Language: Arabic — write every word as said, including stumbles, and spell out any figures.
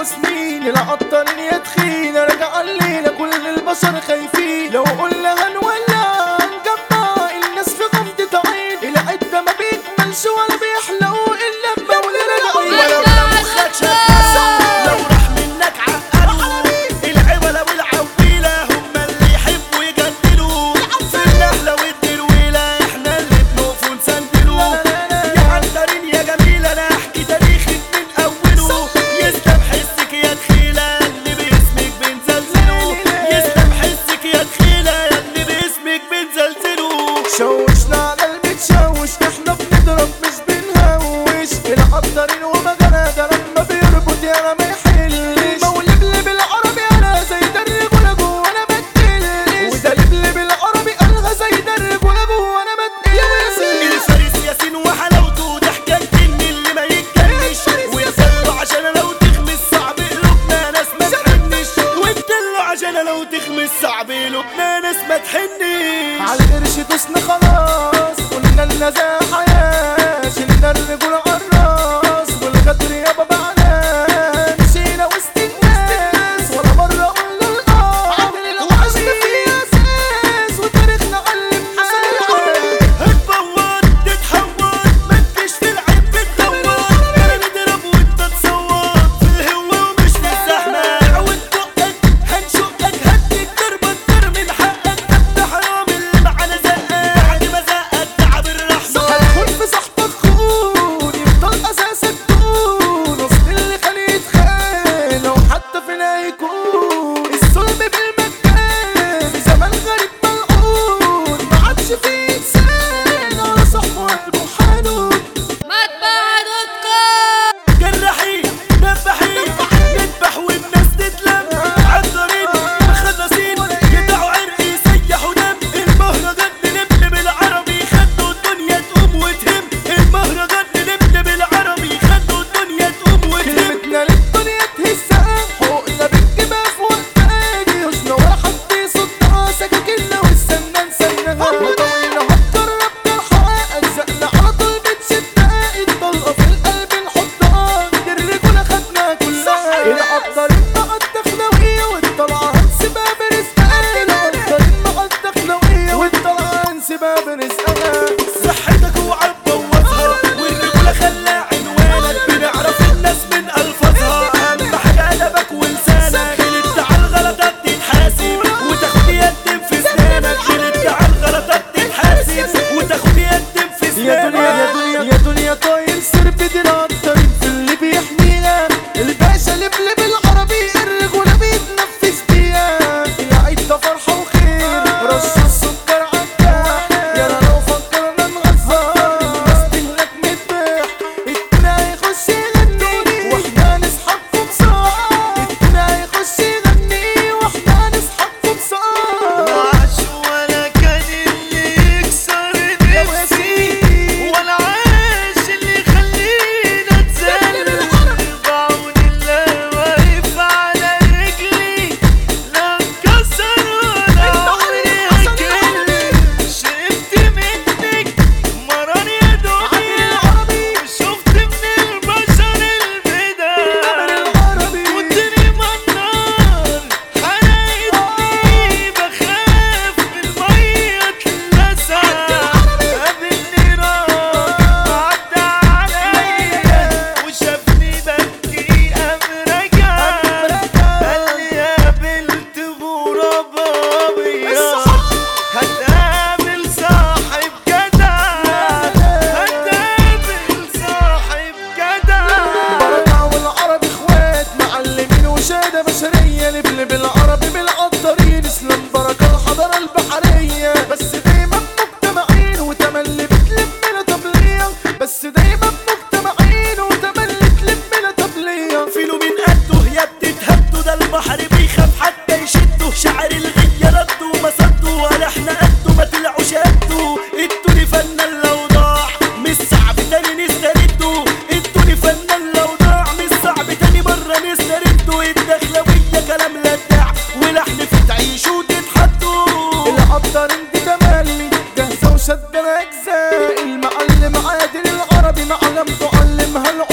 سنين العطارين يا تخين رجع الليلة كل البشر خايفين لو قلنا هنولع هنجمع الناس في غمضة عين العدة ما بيكملش ولا بيحلو إلا بمولى راجعين ولو مخك شغال لو راح منك عقلوا العوله والعويله هم اللي يحبوا يجدلوا في النهله والدرويله احنا اللي بنقف ونسندلوا يا عطارين يا جميله انا احكي تاريخك من اوله يسلم حسك يا دخيله اللي باسمك بنزلزله يسلم حسك يا دخيله اللي باسمك بنزلزله شوشنا على المتشوش احنا بنضرب مش بنهوش العطارين ومجانا ده لما بيربط يانا ما يحلش مولبلب بالعربي انا زي درب ولا جوه انا بتقلش وده لبلب بالعربي الغى زي درب ولا جوه انا بتقلش الفارس ياسين وحلاوته ده حكايه ان اللي ما يتجنش ويسلوا عشان لو تخمس صعب قلوبنا ناس ما تحنش وبتلوا عشان لو تخمس صعب قلوبنا ناس ما تحنش عالقرش دوسنا خلاص قلنا لنا زي حياة شلنا الرجول عالراس والغدر يابا بعنا مشينا وسط الناس ولا مرة قلنا الآه وعشنا في أساس وتاريخنا علمنا هتبوظ تتحول ما تجيش في العيب بتدور انا نضرب وانت تصور في الهوا ومش في الزحمه عود بقك هنشقك هديك ضربه ترمي من حقك ده حرام اللي معانا زقك بعد ما زقك تعب الرحمه هتكون في صحبك خون يفضل أساسك دون أصل اللي خليه يتخان لو حتى فينا يكون الظلم بالمكان في زمان غريب ملعون ما عادش فيه إنسان على صاحبه قلبه حنون جرحين نبحين نذبح والناس تتلم عطارين مخلصين يدعوا عرق يسيحوا دم المهرجان نلم بالعربي خدوا الدنيا تقوم وتهم المهرجان نلم بالعربي خدوا الدنيا تقوم وتهم كلمتنا للدنيا تهزها حقوقنا بنجيبها في وقتها جيوشنا ولا حد يصدها سكاكيننا والسنة نسنها وطولنا هتجرب تلحقها أجزائنا على طول بتشدها الطلقة في القلب نحطها دي الرجولة خدنا كلها العطارين مع الدخلوية والطلعة هنسيبها برزقها العطارين مع الدخلوية والطلعة هنسيبها برزقها صحتك اوعى تبوظها والرجولة خلى عنوانك بنعرف الناس من ألفاظها أهم حاجة أدبك ولسانك غلطت على الغلطات تتحاسب وتاخد يد في سنانك غلطت على الغلطات تتحاسب وتاخد يد في يا دنيا يا سنانك دنيا يا دنيا طاير سرب دي العطارين في اللي بيحمينا الباشا لبلب العربي الرجولة بيتنفس بيها العيد ده فرحة وخير رش السكر عالجاح يا لو فكرنا نغزر الناس تهلك متباح التاني هيخش يغني واحنا نسحب في بصاح التاني هيخش يغني واحنا نسحب في بصاح معاش ولا كان اللي يكسر نفسي ولا عاش اللي يخلينا نتذل بعون الله واقف على رجلي لا انكسر ولا عمري هكل شربت منك مرار يا دنيا وشفت من البشر البداية ودني منار حرقتني بخاف من المية تلسع قابلني راجل عدى عليا وشافني ببكي قام رجع قال لي قابلت غراب ابيض هتقابل صاحب جدع هتقابل صاحب جدع بركة والعرب اخوات معلمين وشهادة بشرية لبلب العربي بالعطارين اسلام بركة الحضارة البحرية بس دايما مجتمعين وتملي بتلمنا طبلية بس دايما مجتمعين وتملي تلمنا طبلية فيلو من قده يا بتتهدوا ده البحر بيخاف حتى يشدوا شعر الغية ردوا ما صدوا ولا احنا قدوا ما طلعوش قدوا ادوني فنان لو ضاع مش صعب تاني نسترده ادوني فنان لو ضاع مش صعب تاني مرة نسترده الدخلوية كلام لدع ولحن في تعيشوا وتتحدوا العطارين دي تملي جاهزة وشدنا أجزاء المعلم عادل العربي معلم تعلمها العربي